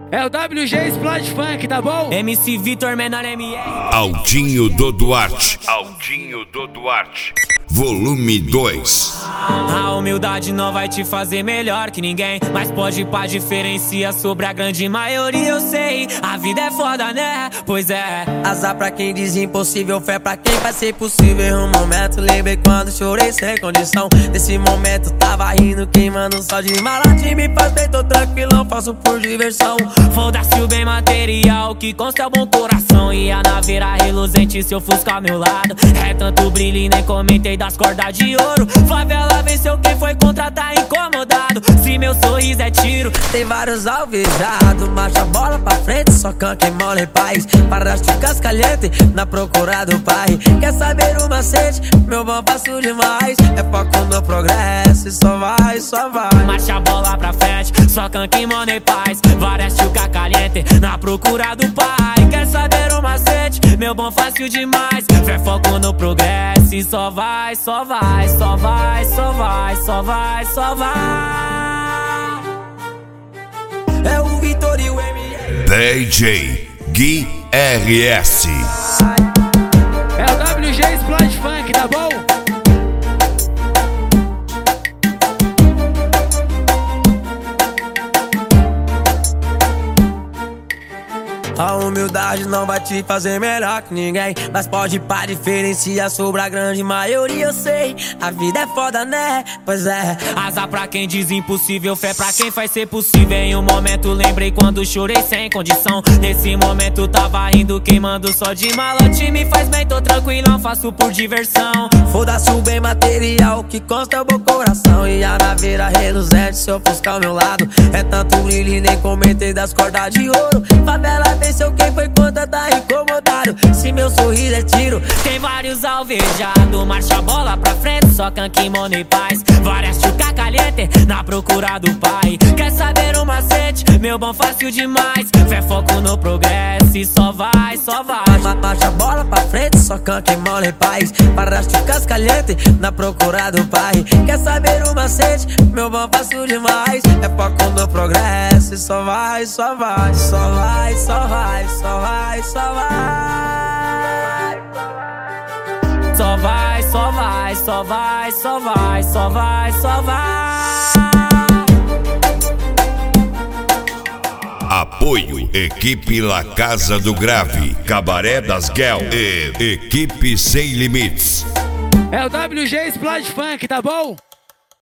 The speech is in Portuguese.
É o WG Splash Funk, tá bom? MC Vitor Menor MR. Aldinho do Duarte. Volume 2. A humildade não vai te fazer melhor que ninguém, mas pode pá diferencia sobre a grande maioria. Eu sei, a vida é foda, né? Pois é. Azar pra quem diz impossível, fé pra quem vai ser possível. Um momento, lembrei quando chorei sem condição. Nesse momento tava rindo, queimando só de maladinha. Me faz bem, tô tranquilão, faço por diversão. Foda-se o bem material que consta o bom coração. E a naveira reluzente se eu fusca ao meu lado. É tanto brilho e nem comentei das cordas de ouro. Favela venceu quem foi contra tá incomodado. Se meu sorriso é tiro, tem vários alvejados. Marcha a bola pra frente, só quem mole paz. Para as chicas calientes, na procura do pai. Quer saber o macete? Meu bom passo demais. É foco no progresso e só vai, só vai. Marcha a bola pra frente, só quem money paz. Várias chuca caliente, na procura do pai. Quer saber o macete? Meu bom fácil demais. Fé, foco no progresso e só vai, só vai, só vai, só vai, só vai, só vai. É o Vitor e o MR. DJ Gui RS. É o WG Splash Funk, tá bom? A humildade não vai te fazer melhor que ninguém, mas pode pá diferenciar sobre a grande maioria. Eu sei, a vida é foda, né? Pois é. Azar pra quem diz impossível, fé pra quem faz ser possível. Em um momento lembrei quando chorei sem condição. Nesse momento tava rindo, queimando só de malote. Me faz bem, tô tranquilão, faço por diversão. Foda-se o bem material que consta o bom coração. E a naveira reluzente se eu fuscar ao meu lado. É tanto brilho e nem comentei das cordas de ouro. Favela venceu quem foi contra tá incomodado. Se meu sorriso é tiro, tem vários alvejados. Marcha a bola pra frente, só quem money paz. Várias chuca caliente, na procura do pai. Quer saber o macete? Meu bom fácil demais. Fé, foco no progresso e só vai, só vai. Marcha a bola pra frente, só quem money paz. Para as chucas calientes, na procura do pai. Quer saber o macete? Meu bom fácil demais. É foco no progresso e só vai, só vai, só vai, só vai, só vai, só vai. Só vai, só vai, só vai, só vai, só vai, só vai. Apoio Equipe La Casa do Grave, Cabaré das Guel e Equipe Sem Limites. É o WG Splash Funk, tá bom?